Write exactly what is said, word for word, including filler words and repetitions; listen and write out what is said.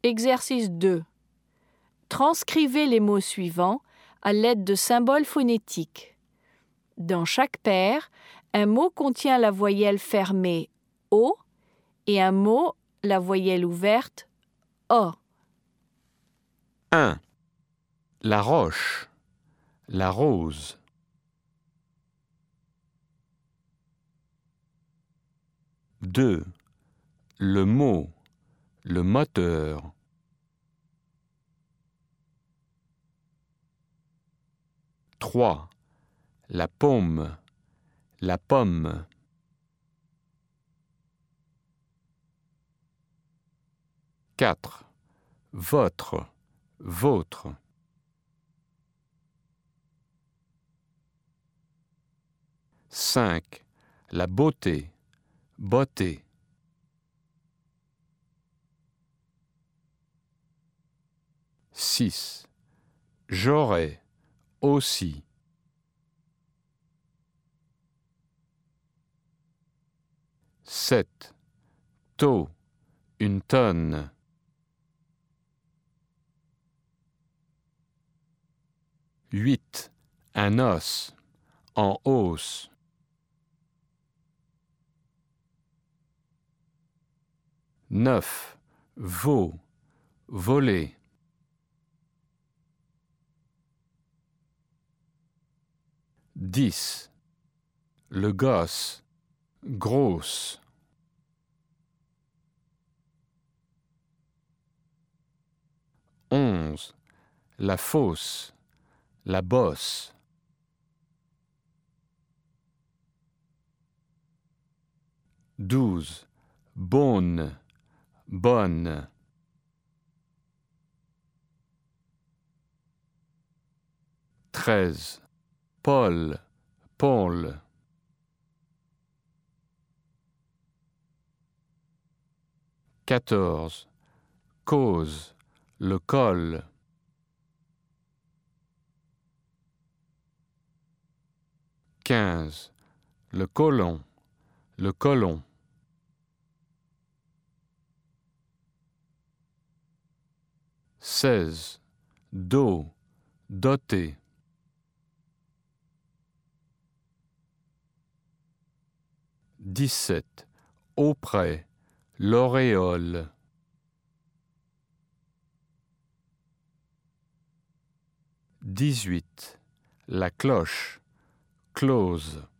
Exercice deux. Transcrivez les mots suivants à l'aide de symboles phonétiques. Dans chaque paire, un mot contient la voyelle fermée O et un mot la voyelle ouverte O. un. La roche, la rose. deux. Le mot, le moteur. trois. La paume, la pomme. quatre. Votre, votre. cinq. La beauté, beauté. six. J'aurais, aussi. sept. Taux, une tonne. huit. Un os, en hausse. neuf. Veau, voler. dix. Le gosse, grosse. onze. La fosse, la bosse. douze. Bonne, bonne. treize. Paul, Paul. quatorze. Cause, le col. quinze. Le colon, le colon. seize. Dos, doté. dix-sept. Auprès, l'auréole. dix-huit. La cloche, close.